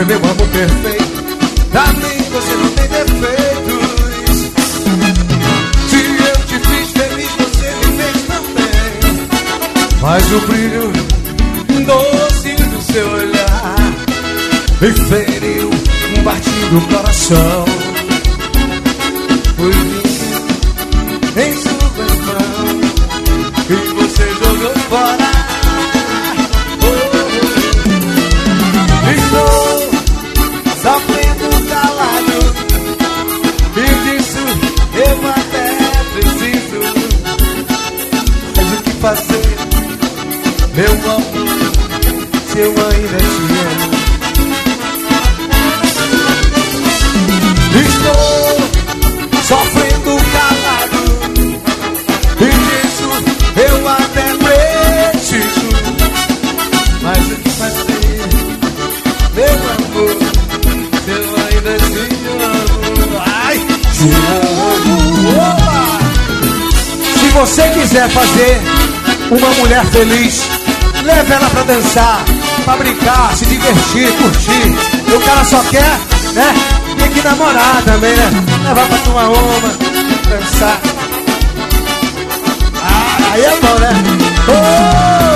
é meu amor perfeito. Pra mim você não tem defeitos. Se eu te fiz feliz, você me fez também. Mas o brilho doce do seu olhar me feriu, batindo o coração. Foi vinho em suas mãos e você jogou fora. Estou sofrendo calado e disso eu até preciso. Mas o que fazer, meu amor, se eu ainda te amo? Estou sofrendo calado e disso eu até preciso. Mas o que fazer, meu amor, se eu ainda te amo? Ai, te amo. Opa! Se você quiser fazer uma mulher feliz, leve ela pra dançar, pra brincar, se divertir, curtir. E o cara só quer, né? Tem que namorar também, né? Levar pra tomar uma, dançar. Ah, aí é bom, né? Oh!